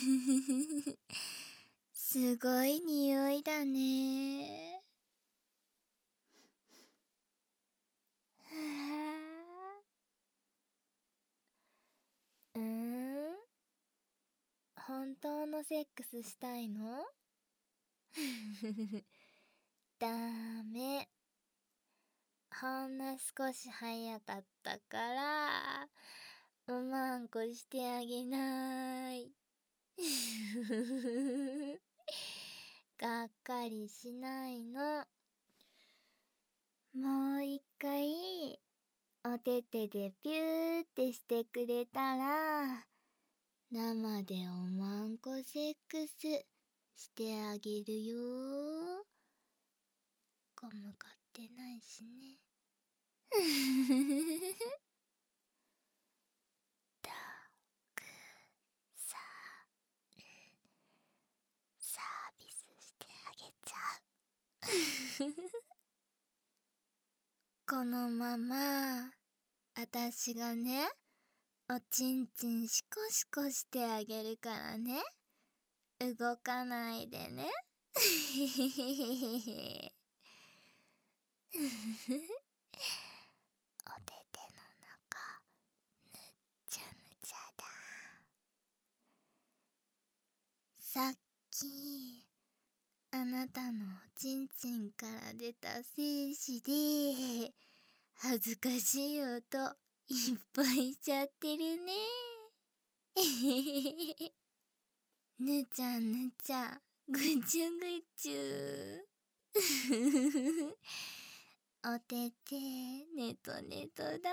すごい匂いだね。うーん、本当のセックスしたいの？ダメ。ほんの少し早かったから、おまんこしてあげない。がっかりしないの。もう一回、おててでピューってしてくれたら、生でおまんこセックスしてあげるよ。ゴム買ってないしね。たくさんサービスしてあげちゃう。このままあたしがね、おちんちんシコシコしてあげるからね。動かないでね。おてての中むっちゃむちゃだ。さっきあなたのおちんちんから出た精子で恥ずかしい音いっぱいしちゃってるね。ぬちゃんぬちゃん、ぐちゅぐちゅ。おててねとねとだ。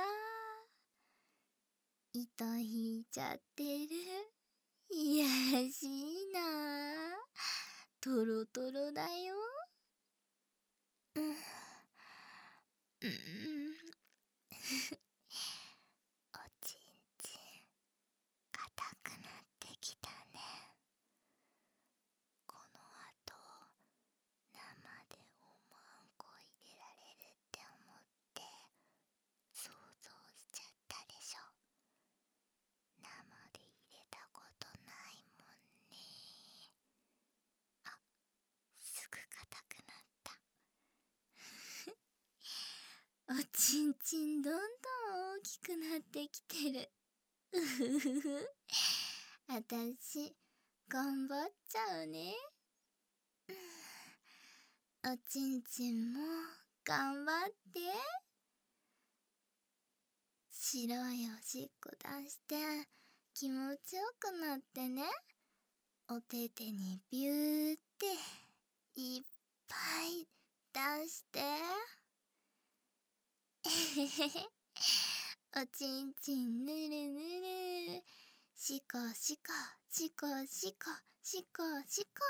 糸引いちゃってる。いやらしいな。トロトロだよ。うん。おちんちん硬くなってきたね。この後生でおまんこ入れられるって思って想像しちゃったでしょ。生で入れたことないもんね。あ、すぐ硬くなった。おちんちんどんどん大きくなってきてる。あたし頑張っちゃうね。おちんちんも頑張って。白いおしっこ出して気持ちよくなってね。おててにビューっていっぱい出して。えへへへ。おちんちんぬるぬる。しこしこしこしこしこしこ。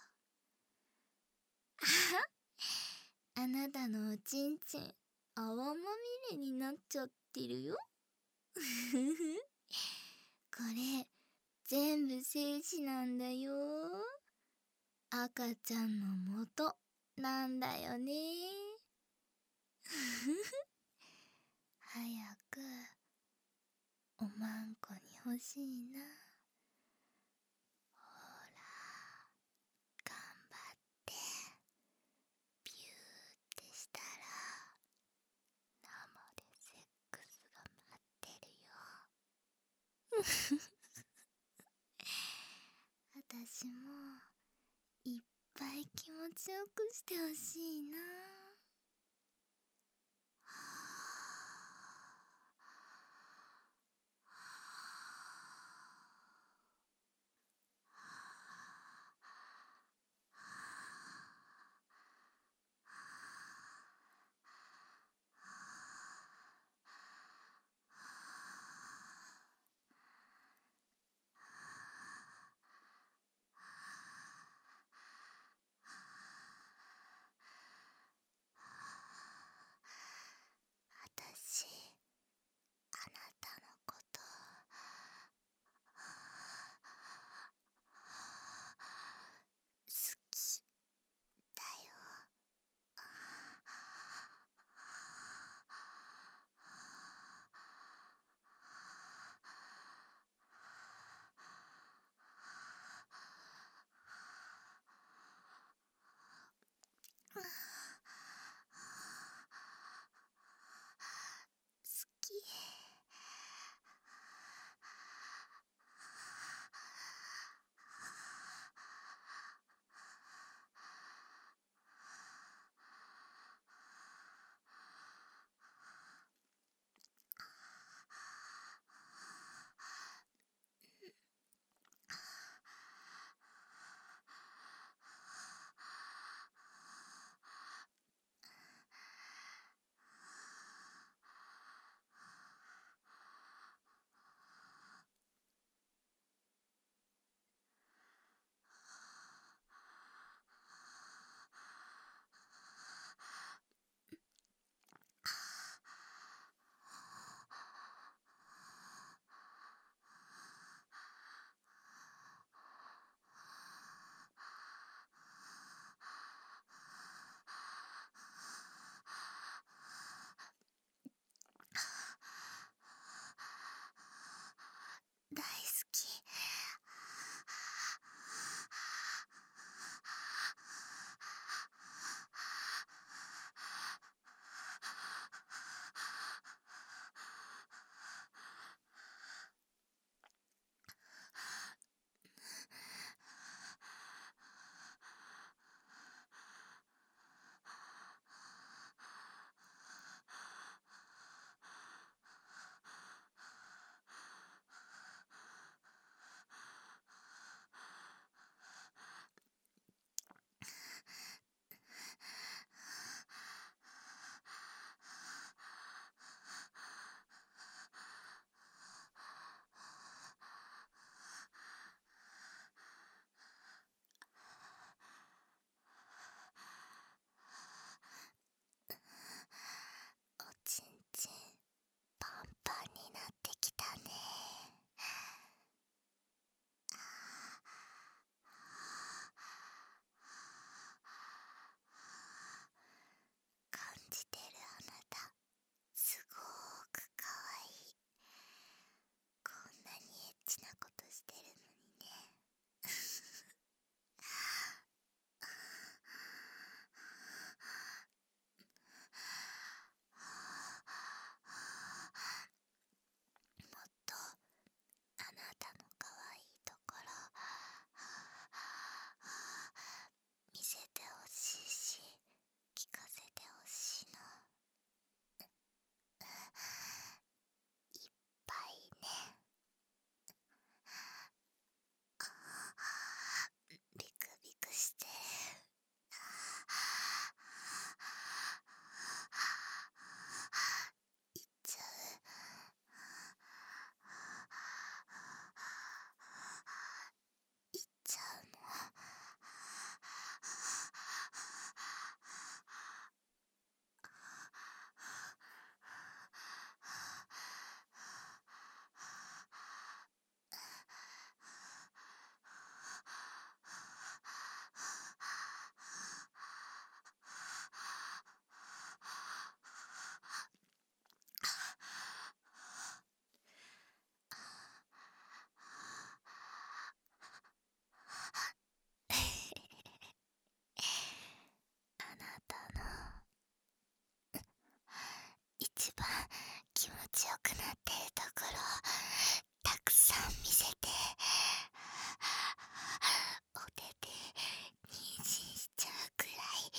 あなたのおちんちん泡まみれになっちゃってるよ。ふふふ。これ全部精子なんだよ。赤ちゃんの元なんだよね。ふふふ。早くおまんこに欲しいな。ほら、頑張ってピューってしたら生でセックスが待ってるよ。あたしもいっぱい気持ちよくしてほしいな。 番気持ちよくなってるところたくさん見せて、お手で妊娠しちゃうくら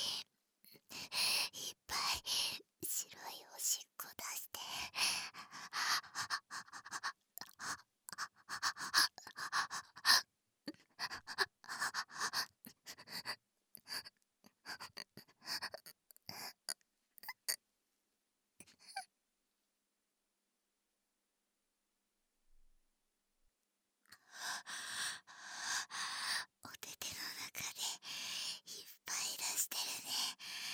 いいっぱい白いおしっこ出して、お手手の中でいっぱい出してるね。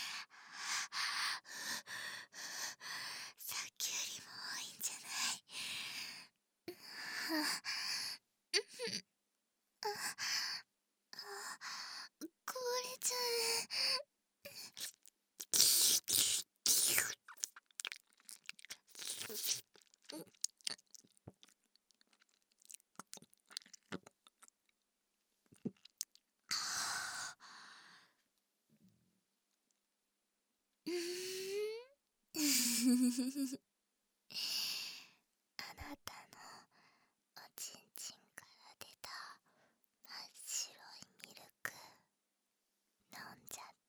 さっきよりも多いんじゃない？こぼれちゃう。あなたのおちんちんから出た真っ白いミルク飲んじゃった。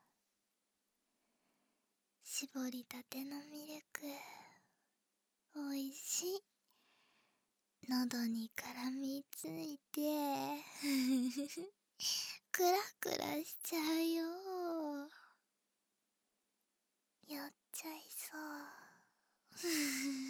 絞りたてのミルクおいしい。喉に絡みついてクラクラしちゃうよ。酔っちゃいそう